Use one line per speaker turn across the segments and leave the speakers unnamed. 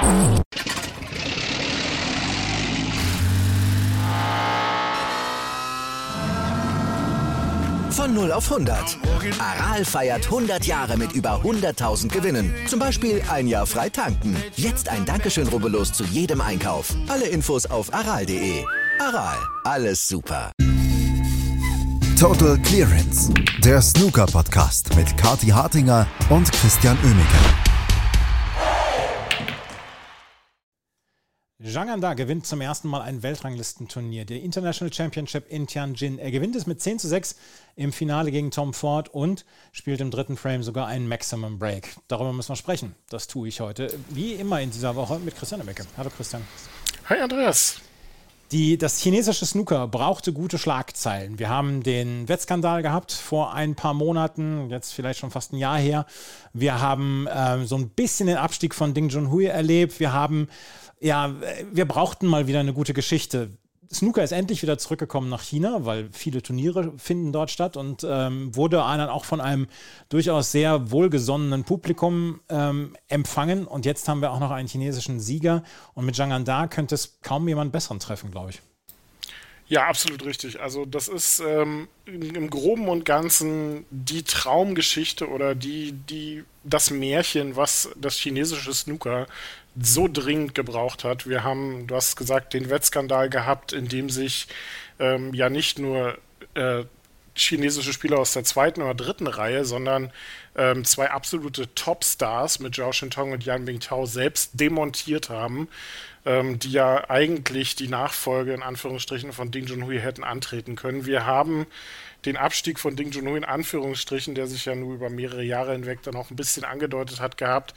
Von 0 auf 100. Aral feiert 100 Jahre mit über 100.000 Gewinnen. Zum Beispiel ein Jahr frei tanken. Jetzt ein Dankeschön, rubbellos zu jedem Einkauf. Alle Infos auf aral.de. Aral, alles super.
Total Clearance, der Snooker-Podcast mit Kathi Hartinger und Christian Oemeke.
Zhang Anda gewinnt zum ersten Mal ein Weltranglistenturnier, der International Championship in Tianjin. Er gewinnt es mit 10:6 im Finale gegen Tom Ford und spielt im dritten Frame sogar einen Maximum Break. Darüber müssen wir sprechen. Das tue ich heute, wie immer in dieser Woche, mit Christian Oemeke. Hallo Christian.
Hi Andreas.
Das chinesische Snooker brauchte gute Schlagzeilen. Wir haben den Wettskandal gehabt vor ein paar Monaten, jetzt vielleicht schon fast ein Jahr her. Wir haben so ein bisschen den Abstieg von Ding Junhui erlebt. Wir brauchten mal wieder eine gute Geschichte. Snooker ist endlich wieder zurückgekommen nach China, weil viele Turniere finden dort statt und wurde dann auch von einem durchaus sehr wohlgesonnenen Publikum empfangen. Und jetzt haben wir auch noch einen chinesischen Sieger. Und mit Zhang Anda könnte es kaum jemand Besseren treffen, glaube ich.
Ja, absolut richtig. Also das ist im Groben und Ganzen die Traumgeschichte oder das Märchen, was das chinesische Snooker so dringend gebraucht hat. Wir haben, du hast gesagt, den Wettskandal gehabt, in dem sich ja nicht nur chinesische Spieler aus der zweiten oder dritten Reihe, sondern zwei absolute Topstars mit Zhao Shintong und Yan Bingtao selbst demontiert haben, die ja eigentlich die Nachfolge in Anführungsstrichen von Ding Junhui hätten antreten können. Wir haben den Abstieg von Ding Junhui in Anführungsstrichen, der sich ja nur über mehrere Jahre hinweg dann auch ein bisschen angedeutet hat gehabt.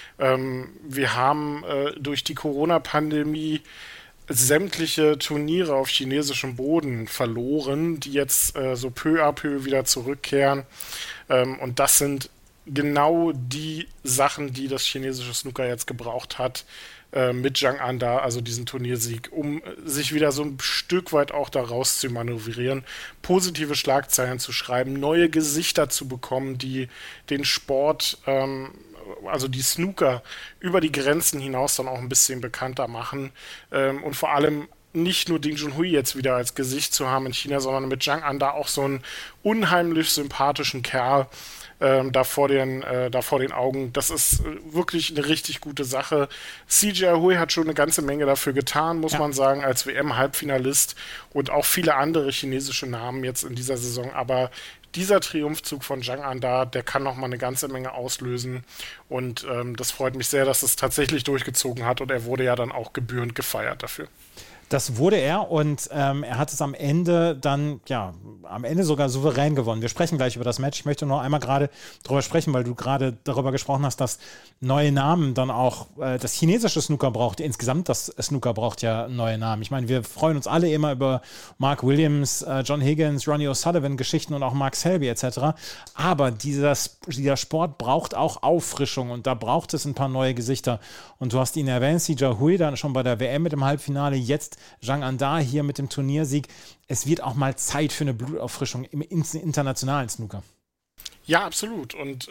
Wir haben durch die Corona-Pandemie sämtliche Turniere auf chinesischem Boden verloren, die jetzt so peu à peu wieder zurückkehren. Und das sind genau die Sachen, die das chinesische Snooker jetzt gebraucht hat, mit Zhang Anda, also diesen Turniersieg, um sich wieder so ein Stück weit auch da raus zu manövrieren, positive Schlagzeilen zu schreiben, neue Gesichter zu bekommen, die den Sport, also die Snooker über die Grenzen hinaus dann auch ein bisschen bekannter machen und vor allem nicht nur Ding Junhui jetzt wieder als Gesicht zu haben in China, sondern mit Zhang Anda auch so einen unheimlich sympathischen Kerl da vor den Augen. Das ist wirklich eine richtig gute Sache. CJ Hui hat schon eine ganze Menge dafür getan, muss man sagen, als WM-Halbfinalist und auch viele andere chinesische Namen jetzt in dieser Saison. Aber dieser Triumphzug von Zhang Anda, der kann noch mal eine ganze Menge auslösen. Und das freut mich sehr, dass es tatsächlich durchgezogen hat. Und er wurde ja dann auch gebührend gefeiert dafür.
Das wurde er und er hat es am Ende sogar souverän gewonnen. Wir sprechen gleich über das Match. Ich möchte nur einmal gerade darüber sprechen, weil du gerade darüber gesprochen hast, dass neue Namen dann auch das chinesische Snooker braucht. Insgesamt das Snooker braucht ja neue Namen. Ich meine, wir freuen uns alle immer über Mark Williams, John Higgins, Ronnie O'Sullivan Geschichten und auch Mark Selby etc. Aber dieser Sport braucht auch Auffrischung und da braucht es ein paar neue Gesichter. Und du hast ihn erwähnt, CJ Hui dann schon bei der WM mit dem Halbfinale, jetzt Zhang Anda hier mit dem Turniersieg. Es wird auch mal Zeit für eine Blutauffrischung im internationalen Snooker.
Ja, absolut. Und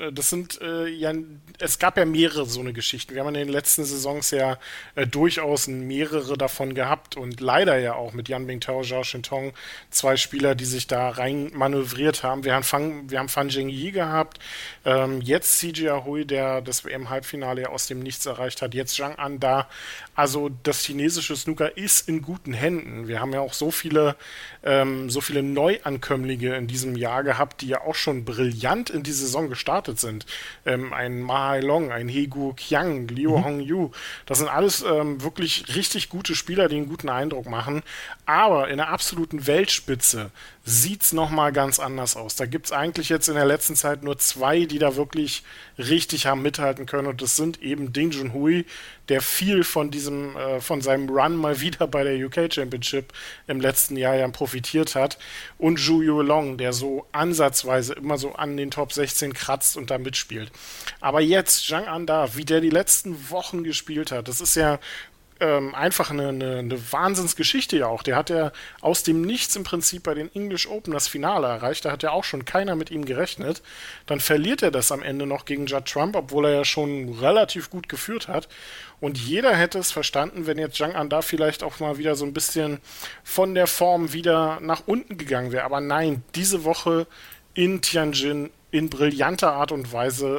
es gab ja mehrere so eine Geschichten. Wir haben in den letzten Saisons ja durchaus mehrere davon gehabt und leider ja auch mit Yan Bingtao, Zhao Shintong, zwei Spieler, die sich da rein manövriert haben. Wir haben Fan Zhengyi gehabt, jetzt CJ Hui, der das WM-Halbfinale ja aus dem Nichts erreicht hat, jetzt Zhang Anda. Also das chinesische Snooker ist in guten Händen. Wir haben ja auch so viele Neuankömmlinge in diesem Jahr gehabt, die ja auch schon brillant in die Saison gestartet sind. Ein Ma Hailong, ein Hegu Qiang, Liu Hongyu, das sind alles wirklich richtig gute Spieler, die einen guten Eindruck machen. Aber in der absoluten Weltspitze sieht's nochmal ganz anders aus. Da gibt's eigentlich jetzt in der letzten Zeit nur zwei, die da wirklich richtig haben mithalten können. Und das sind eben Ding Junhui, der viel von seinem Run mal wieder bei der UK Championship im letzten Jahr ja profitiert hat. Und Zhu Yuelong, der so ansatzweise immer so an den Top 16 kratzt und da mitspielt. Aber jetzt Zhang Anda, wie der die letzten Wochen gespielt hat, das ist ja einfach eine Wahnsinnsgeschichte ja auch. Der hat ja aus dem Nichts im Prinzip bei den English Open das Finale erreicht. Da hat ja auch schon keiner mit ihm gerechnet. Dann verliert er das am Ende noch gegen Judd Trump, obwohl er ja schon relativ gut geführt hat. Und jeder hätte es verstanden, wenn jetzt Zhang Anda vielleicht auch mal wieder so ein bisschen von der Form wieder nach unten gegangen wäre. Aber nein, diese Woche in Tianjin in brillanter Art und Weise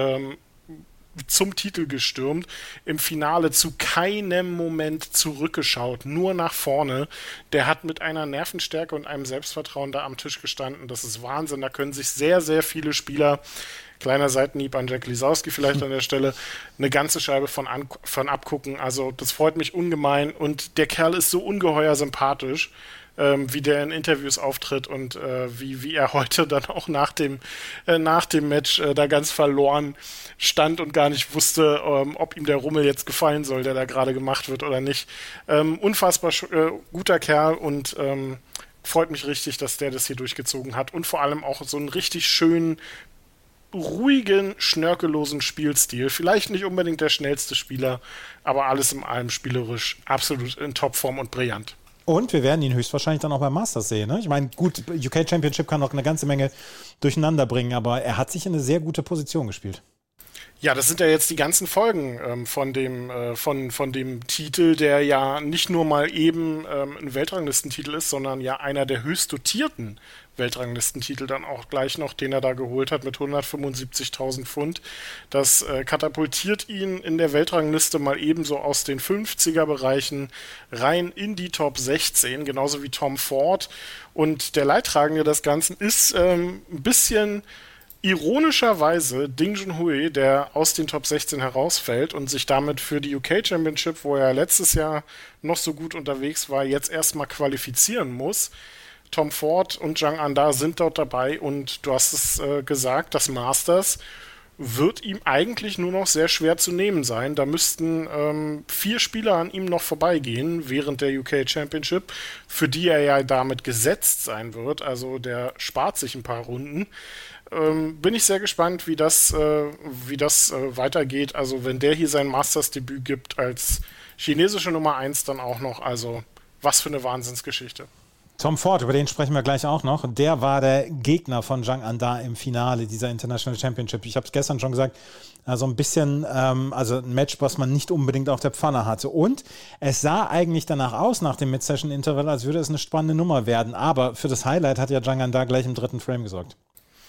zum Titel gestürmt, im Finale zu keinem Moment zurückgeschaut, nur nach vorne. Der hat mit einer Nervenstärke und einem Selbstvertrauen da am Tisch gestanden. Das ist Wahnsinn. Da können sich sehr, sehr viele Spieler, kleiner Seitenhieb an Jack Lisowski vielleicht an der Stelle, eine ganze Scheibe von abgucken. Also das freut mich ungemein und der Kerl ist so ungeheuer sympathisch, wie der in Interviews auftritt und wie er heute dann auch nach dem Match da ganz verloren stand und gar nicht wusste, ob ihm der Rummel jetzt gefallen soll, der da gerade gemacht wird oder nicht. Unfassbar guter Kerl und freut mich richtig, dass der das hier durchgezogen hat und vor allem auch so einen richtig schönen, ruhigen, schnörkellosen Spielstil. Vielleicht nicht unbedingt der schnellste Spieler, aber alles in allem spielerisch absolut in Topform und brillant.
Und wir werden ihn höchstwahrscheinlich dann auch beim Masters sehen. Ne? Ich meine, gut, UK Championship kann noch eine ganze Menge durcheinander bringen, aber er hat sich in eine sehr gute Position gespielt.
Ja, das sind ja jetzt die ganzen Folgen von dem Titel, der ja nicht nur mal eben ein Weltranglistentitel ist, sondern ja einer der höchst dotierten Weltranglistentitel dann auch gleich noch, den er da geholt hat mit 175.000 Pfund. Das katapultiert ihn in der Weltrangliste mal ebenso aus den 50er-Bereichen rein in die Top 16, genauso wie Tom Ford. Und der Leidtragende des Ganzen ist ein bisschen ironischerweise Ding Junhui, der aus den Top 16 herausfällt und sich damit für die UK Championship, wo er letztes Jahr noch so gut unterwegs war, jetzt erstmal qualifizieren muss. Tom Ford und Zhang Anda sind dort dabei und du hast es gesagt, das Masters wird ihm eigentlich nur noch sehr schwer zu nehmen sein. Da müssten 4 Spieler an ihm noch vorbeigehen während der UK Championship, für die er ja damit gesetzt sein wird. Also der spart sich ein paar Runden. Bin ich sehr gespannt, wie das weitergeht. Also wenn der hier sein Masters-Debüt gibt als chinesische Nummer 1 dann auch noch. Also was für eine Wahnsinnsgeschichte.
Tom Ford, über den sprechen wir gleich auch noch. Der war der Gegner von Zhang Anda im Finale dieser International Championship. Ich habe es gestern schon gesagt, also ein bisschen, also ein Match, was man nicht unbedingt auf der Pfanne hatte. Und es sah eigentlich danach aus, nach dem Mid-Session-Interval, als würde es eine spannende Nummer werden. Aber für das Highlight hat ja Zhang Anda gleich im 3. Frame gesorgt.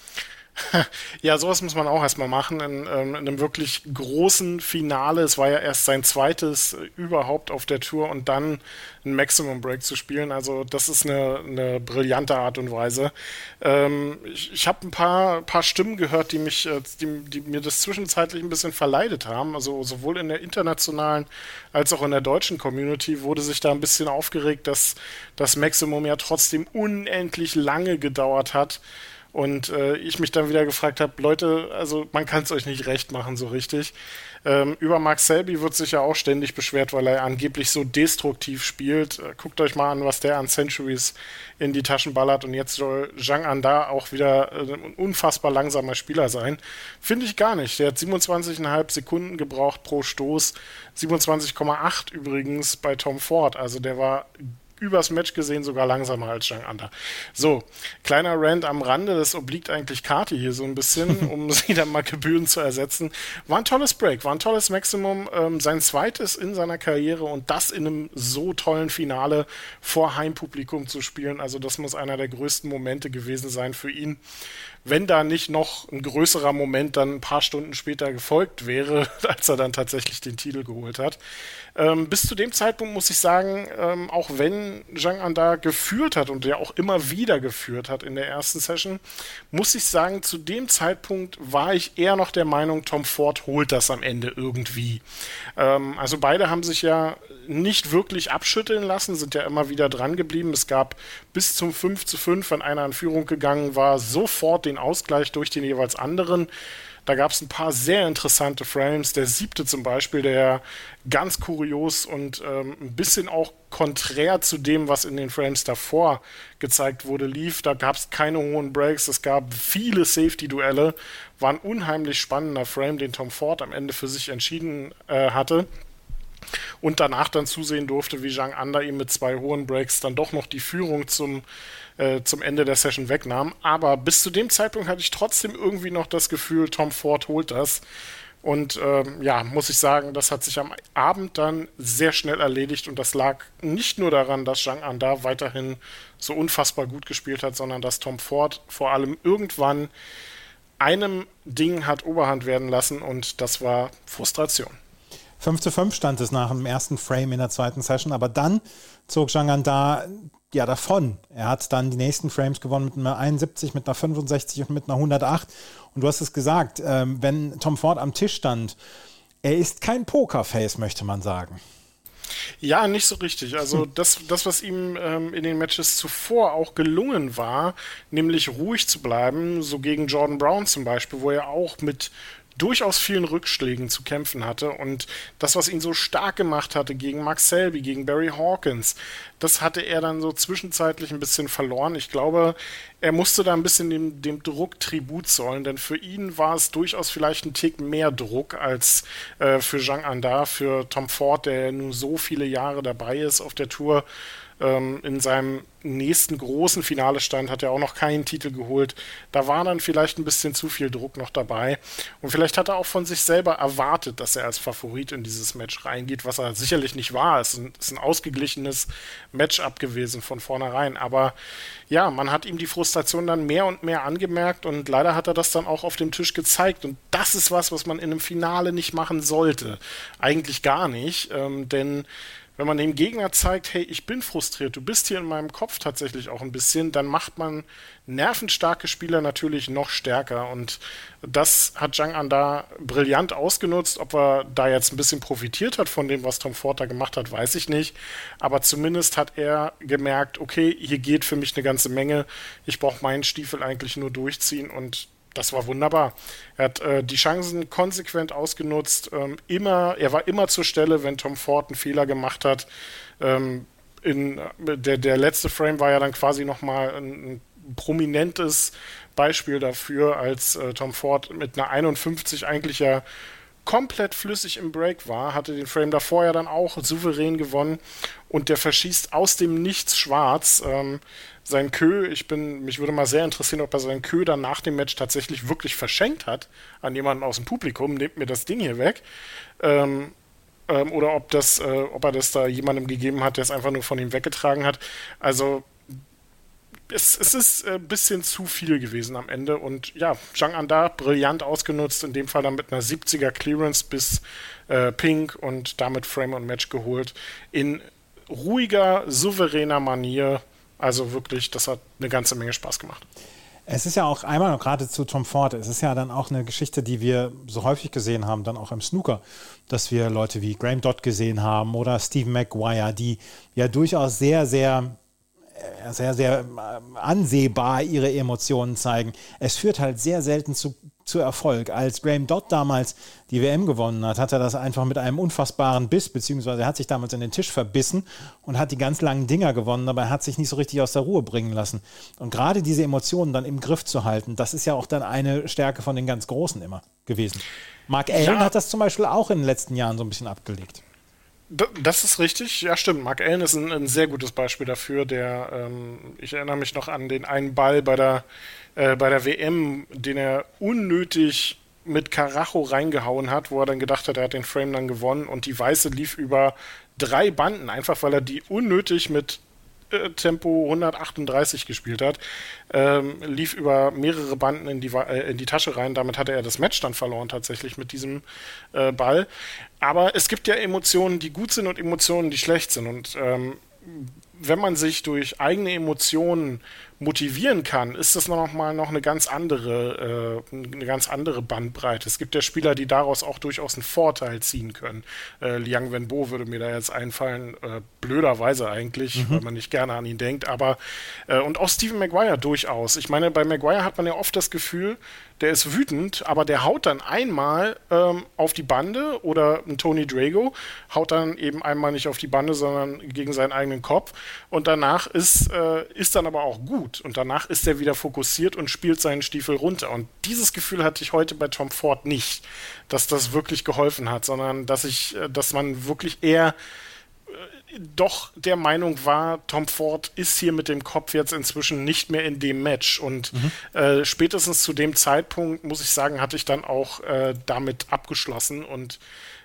Ja, sowas muss man auch erstmal machen in einem wirklich großen Finale. Es war ja erst sein zweites überhaupt auf der Tour und dann ein Maximum Break zu spielen. Also das ist eine brillante Art und Weise. Ich habe ein paar Stimmen gehört, die mir das zwischenzeitlich ein bisschen verleidet haben. Also sowohl in der internationalen als auch in der deutschen Community wurde sich da ein bisschen aufgeregt, dass das Maximum ja trotzdem unendlich lange gedauert hat. Und ich mich dann wieder gefragt habe, Leute, also man kann es euch nicht recht machen so richtig. Über Mark Selby wird sich ja auch ständig beschwert, weil er angeblich so destruktiv spielt. Guckt euch mal an, was der an Centuries in die Taschen ballert. Und jetzt soll Zhang Anda auch wieder ein unfassbar langsamer Spieler sein. Finde ich gar nicht. Der hat 27,5 Sekunden gebraucht pro Stoß. 27,8 übrigens bei Tom Ford. Also der war übers Match gesehen sogar langsamer als Zhang Anda. So, kleiner Rant am Rande, das obliegt eigentlich Kati hier so ein bisschen, um sie dann mal gebührend zu ersetzen. War ein tolles Break, war ein tolles Maximum, sein zweites in seiner Karriere und das in einem so tollen Finale vor Heimpublikum zu spielen, also das muss einer der größten Momente gewesen sein für ihn. Wenn da nicht noch ein größerer Moment dann ein paar Stunden später gefolgt wäre, als er dann tatsächlich den Titel geholt hat. Bis zu dem Zeitpunkt muss ich sagen, auch wenn Zhang Anda geführt hat und ja auch immer wieder geführt hat in der ersten Session, muss ich sagen, zu dem Zeitpunkt war ich eher noch der Meinung, Tom Ford holt das am Ende irgendwie. Also beide haben sich ja nicht wirklich abschütteln lassen, sind ja immer wieder dran geblieben. Es gab bis zum 5:5, wenn einer in Führung gegangen war, sofort den Ausgleich durch den jeweils anderen. Da gab es ein paar sehr interessante Frames. Der 7. zum Beispiel, der ganz kurios und ein bisschen auch konträr zu dem, was in den Frames davor gezeigt wurde, lief. Da gab es keine hohen Breaks, es gab viele Safety-Duelle. War ein unheimlich spannender Frame, den Tom Ford am Ende für sich entschieden hatte. und danach dann zusehen durfte, wie Zhang Anda ihm mit 2 hohen Breaks dann doch noch die Führung zum Ende der Session wegnahm. Aber bis zu dem Zeitpunkt hatte ich trotzdem irgendwie noch das Gefühl, Tom Ford holt das. Und muss ich sagen, das hat sich am Abend dann sehr schnell erledigt und das lag nicht nur daran, dass Zhang Anda weiterhin so unfassbar gut gespielt hat, sondern dass Tom Ford vor allem irgendwann einem Ding hat Oberhand werden lassen und das war Frustration.
5:5 stand es nach dem ersten Frame in der zweiten Session, aber dann zog Zhang Anda davon. Er hat dann die nächsten Frames gewonnen mit einer 71, mit einer 65 und mit einer 108. Und du hast es gesagt, wenn Tom Ford am Tisch stand, er ist kein Pokerface, möchte man sagen.
Ja, nicht so richtig. Also das was ihm in den Matches zuvor auch gelungen war, nämlich ruhig zu bleiben, so gegen Jordan Brown zum Beispiel, wo er auch mit durchaus vielen Rückschlägen zu kämpfen hatte und das, was ihn so stark gemacht hatte gegen Max Selby, gegen Barry Hawkins, das hatte er dann so zwischenzeitlich ein bisschen verloren. Ich glaube, er musste da ein bisschen dem Druck Tribut zollen, denn für ihn war es durchaus vielleicht ein Tick mehr Druck als für Zhang Anda, für Tom Ford, der nun so viele Jahre dabei ist auf der Tour. In seinem nächsten großen Finale stand, hat er auch noch keinen Titel geholt. Da war dann vielleicht ein bisschen zu viel Druck noch dabei. Und vielleicht hat er auch von sich selber erwartet, dass er als Favorit in dieses Match reingeht, was er sicherlich nicht war. Es ist ein ausgeglichenes Matchup gewesen von vornherein. Aber ja, man hat ihm die Frustration dann mehr und mehr angemerkt und leider hat er das dann auch auf dem Tisch gezeigt. Und das ist was man in einem Finale nicht machen sollte. Eigentlich gar nicht, denn wenn man dem Gegner zeigt, hey, ich bin frustriert, du bist hier in meinem Kopf tatsächlich auch ein bisschen, dann macht man nervenstarke Spieler natürlich noch stärker und das hat Zhang Anda brillant ausgenutzt. Ob er da jetzt ein bisschen profitiert hat von dem, was Tom Ford da gemacht hat, weiß ich nicht, aber zumindest hat er gemerkt, okay, hier geht für mich eine ganze Menge, ich brauche meinen Stiefel eigentlich nur durchziehen und das war wunderbar. Er hat die Chancen konsequent ausgenutzt. Er war immer zur Stelle, wenn Tom Ford einen Fehler gemacht hat. Der letzte Frame war ja dann quasi nochmal ein prominentes Beispiel dafür, als Tom Ford mit einer 51 eigentlich ja komplett flüssig im Break war, hatte den Frame davor ja dann auch souverän gewonnen und der verschießt aus dem Nichts schwarz. Sein Kö, mich würde mal sehr interessieren, ob er seinen Kö dann nach dem Match tatsächlich wirklich verschenkt hat an jemanden aus dem Publikum, nehmt mir das Ding hier weg. Oder ob er das da jemandem gegeben hat, der es einfach nur von ihm weggetragen hat. Also es ist ein bisschen zu viel gewesen am Ende und ja, Zhang Anda brillant ausgenutzt, in dem Fall dann mit einer 70er Clearance bis Pink und damit Frame und Match geholt. In ruhiger, souveräner Manier. Also wirklich, das hat eine ganze Menge Spaß gemacht.
Es ist ja auch einmal noch gerade zu Tom Ford, es ist ja dann auch eine Geschichte, die wir so häufig gesehen haben, dann auch im Snooker, dass wir Leute wie Graham Dodd gesehen haben oder Stephen Maguire, die ja durchaus sehr, sehr ansehbar ihre Emotionen zeigen. Es führt halt sehr selten zu Erfolg. Als Graham Dodd damals die WM gewonnen hat, hat er das einfach mit einem unfassbaren Biss, beziehungsweise er hat sich damals in den Tisch verbissen und hat die ganz langen Dinger gewonnen, aber er hat sich nicht so richtig aus der Ruhe bringen lassen. Und gerade diese Emotionen dann im Griff zu halten, das ist ja auch dann eine Stärke von den ganz Großen immer gewesen. Mark Allen hat das zum Beispiel auch in den letzten Jahren so ein bisschen abgelegt.
Das ist richtig, ja stimmt. Mark Allen ist ein sehr gutes Beispiel dafür. Ich erinnere mich noch an den einen Ball bei der WM, den er unnötig mit Karacho reingehauen hat, wo er dann gedacht hat, er hat den Frame dann gewonnen und die Weiße lief über 3 Banden, einfach weil er die unnötig mit Tempo 138 gespielt hat, lief über mehrere Banden in die Tasche rein. Damit hatte er das Match dann verloren tatsächlich mit diesem Ball. Aber es gibt ja Emotionen, die gut sind und Emotionen, die schlecht sind. Und wenn man sich durch eigene Emotionen motivieren kann, ist das noch eine ganz andere Bandbreite. Es gibt ja Spieler, die daraus auch durchaus einen Vorteil ziehen können. Liang Wenbo würde mir da jetzt einfallen, blöderweise eigentlich, weil man nicht gerne an ihn denkt, aber und auch Stephen Maguire durchaus. Ich meine, bei Maguire hat man ja oft das Gefühl, der ist wütend, aber der haut dann einmal auf die Bande oder ein Tony Drago haut dann eben einmal nicht auf die Bande, sondern gegen seinen eigenen Kopf und danach ist dann aber auch gut. gut. Und danach ist er wieder fokussiert und spielt seinen Stiefel runter. Und dieses Gefühl hatte ich heute bei Tom Ford nicht, dass das wirklich geholfen hat, sondern dass man wirklich eher doch der Meinung war, Tom Ford ist hier mit dem Kopf jetzt inzwischen nicht mehr in dem Match. Und spätestens zu dem Zeitpunkt, muss ich sagen, hatte ich dann auch damit abgeschlossen. Und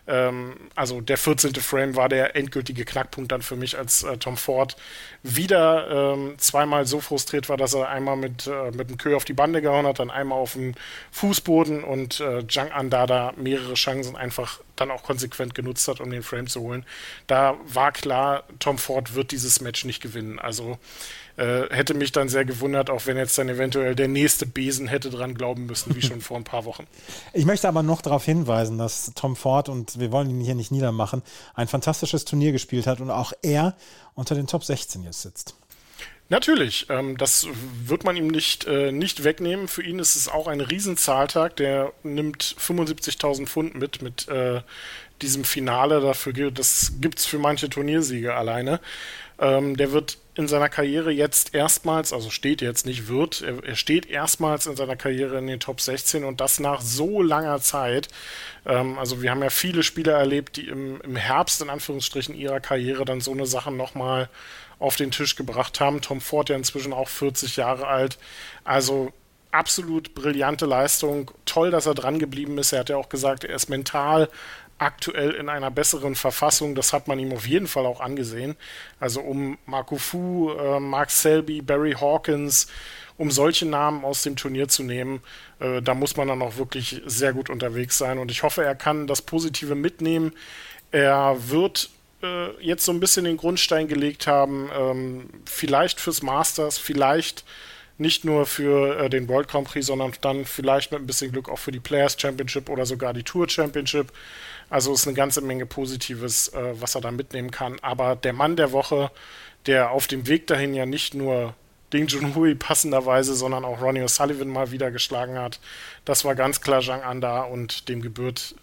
also der 14. Frame war der endgültige Knackpunkt dann für mich, als Tom Ford wieder zweimal so frustriert war, dass er einmal mit dem Kö auf die Bande gehauen hat, dann einmal auf den Fußboden und Zhang Anda mehrere Chancen einfach dann auch konsequent genutzt hat, um den Frame zu holen. Da war klar, Tom Ford wird dieses Match nicht gewinnen. Also hätte mich dann sehr gewundert, auch wenn jetzt dann eventuell der nächste Besen hätte dran glauben müssen, wie schon vor ein paar Wochen.
Ich möchte aber noch darauf hinweisen, dass Tom Ford, und wir wollen ihn hier nicht niedermachen, ein fantastisches Turnier gespielt hat und auch er unter den Top 16 jetzt sitzt.
Natürlich, das wird man ihm nicht wegnehmen. Für ihn ist es auch ein Riesenzahltag. Der nimmt 75.000 Pfund mit diesem Finale. Das gibt's für manche Turniersiege alleine. Der wird in seiner Karriere jetzt erstmals, also steht jetzt nicht, er steht erstmals in seiner Karriere in den Top 16 und das nach so langer Zeit. Also wir haben ja viele Spieler erlebt, die im Herbst in Anführungsstrichen ihrer Karriere dann so eine Sache nochmal auf den Tisch gebracht haben. Tom Ford ja inzwischen auch 40 Jahre alt. Also absolut brillante Leistung. Toll, dass er dran geblieben ist. Er hat ja auch gesagt, er ist mental aktuell in einer besseren Verfassung. Das hat man ihm auf jeden Fall auch angesehen. Also um Marco Fu, Mark Selby, Barry Hawkins, um solche Namen aus dem Turnier zu nehmen, da muss man dann auch wirklich sehr gut unterwegs sein. Und ich hoffe, er kann das Positive mitnehmen. Er wird jetzt so ein bisschen den Grundstein gelegt haben, vielleicht fürs Masters, vielleicht nicht nur für den World Grand Prix, sondern dann vielleicht mit ein bisschen Glück auch für die Players Championship oder sogar die Tour Championship. Also ist eine ganze Menge Positives, was er da mitnehmen kann. Aber der Mann der Woche, der auf dem Weg dahin ja nicht nur Ding Junhui passenderweise, sondern auch Ronnie O'Sullivan mal wieder geschlagen hat, das war ganz klar Zhang Anda und dem gebührt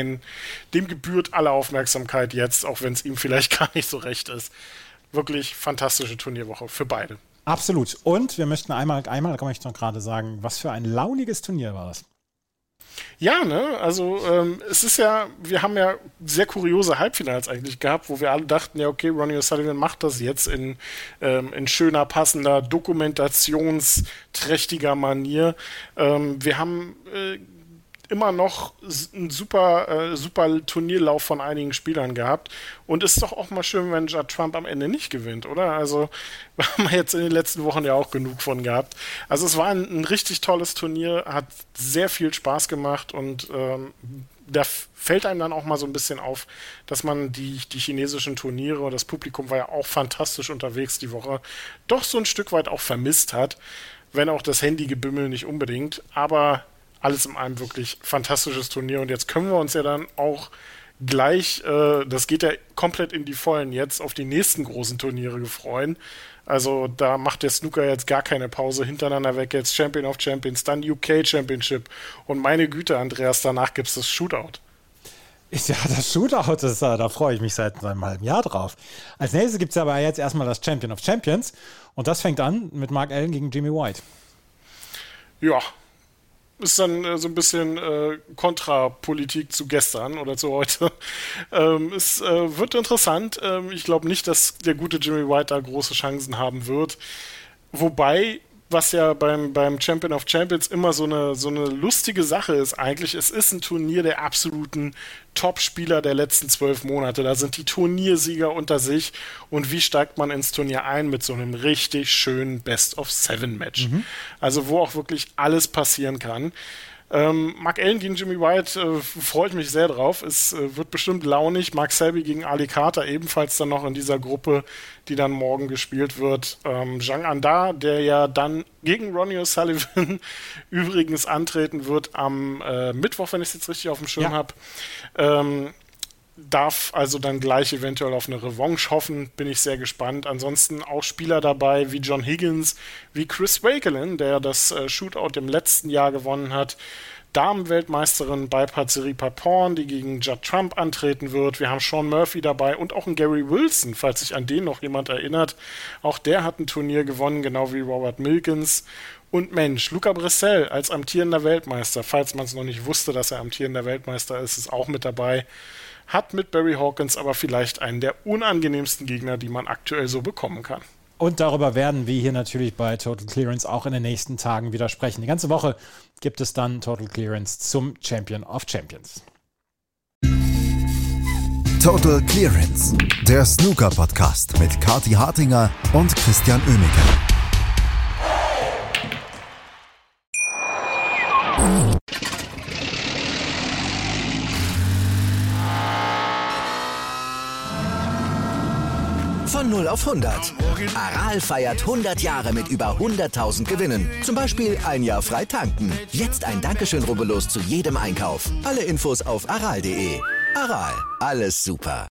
alle Aufmerksamkeit jetzt, auch wenn es ihm vielleicht gar nicht so recht ist. Wirklich fantastische Turnierwoche für beide.
Absolut. Und wir möchten einmal kann ich noch gerade sagen, was für ein launiges Turnier war das.
Ja, ne, also es ist ja, wir haben ja sehr kuriose Halbfinals eigentlich gehabt, wo wir alle dachten, ja okay, Ronnie O'Sullivan macht das jetzt in schöner, passender, dokumentationsträchtiger Manier. Wir haben immer noch einen super Turnierlauf von einigen Spielern gehabt. Und es ist doch auch mal schön, wenn Judd Trump am Ende nicht gewinnt, oder? Also, wir haben jetzt in den letzten Wochen ja auch genug von gehabt. Also, es war ein richtig tolles Turnier, hat sehr viel Spaß gemacht und da fällt einem dann auch mal so ein bisschen auf, dass man die chinesischen Turniere, das Publikum war ja auch fantastisch unterwegs die Woche, doch so ein Stück weit auch vermisst hat, wenn auch das Handygebümmel nicht unbedingt, aber alles in allem wirklich fantastisches Turnier und jetzt können wir uns ja dann auch gleich, das geht ja komplett in die Vollen jetzt, auf die nächsten großen Turniere freuen. Also da macht der Snooker jetzt gar keine Pause hintereinander weg, jetzt Champion of Champions, dann UK Championship und meine Güte, Andreas, danach gibt es das Shootout.
Ja, das Shootout, da freue ich mich seit einem halben Jahr drauf. Als nächstes gibt es aber jetzt erstmal das Champion of Champions und das fängt an mit Mark Allen gegen Jimmy White.
Ja, ist dann so ein bisschen Kontrapolitik zu gestern oder zu heute. Es wird interessant. Ich glaube nicht, dass der gute Jimmy White da große Chancen haben wird. Wobei, was ja beim Champion of Champions immer so eine lustige Sache ist eigentlich, es ist ein Turnier der absoluten Top-Spieler der letzten 12 Monate. Da sind die Turniersieger unter sich und wie steigt man ins Turnier ein mit so einem richtig schönen Best-of-7-Match. Also wo auch wirklich alles passieren kann. Mark Allen gegen Jimmy White freut mich sehr drauf. Es wird bestimmt launig. Mark Selby gegen Ali Carter ebenfalls dann noch in dieser Gruppe, die dann morgen gespielt wird. Zhang Anda, der ja dann gegen Ronnie O'Sullivan übrigens antreten wird am Mittwoch, wenn ich es jetzt richtig auf dem Schirm habe. darf also dann gleich eventuell auf eine Revanche hoffen, bin ich sehr gespannt. Ansonsten auch Spieler dabei wie John Higgins, wie Chris Wakelin, der das Shootout im letzten Jahr gewonnen hat. Damenweltmeisterin bei Patsiripa Porn, die gegen Judd Trump antreten wird. Wir haben Sean Murphy dabei und auch einen Gary Wilson, falls sich an den noch jemand erinnert. Auch der hat ein Turnier gewonnen, genau wie Robert Milkins. Und Mensch, Luca Bressel als amtierender Weltmeister, falls man es noch nicht wusste, dass er amtierender Weltmeister ist, ist auch mit dabei. Hat mit Barry Hawkins aber vielleicht einen der unangenehmsten Gegner, die man aktuell so bekommen kann.
Und darüber werden wir hier natürlich bei Total Clearance auch in den nächsten Tagen wieder sprechen. Die ganze Woche gibt es dann Total Clearance zum Champion of Champions.
Total Clearance, der Snooker-Podcast mit Kathi Hartinger und Christian Oemeke.
Von 0 auf 100. Aral feiert 100 Jahre mit über 100.000 Gewinnen. Zum Beispiel ein Jahr frei tanken. Jetzt ein Dankeschön, rubbellos zu jedem Einkauf. Alle Infos auf aral.de. Aral, alles super.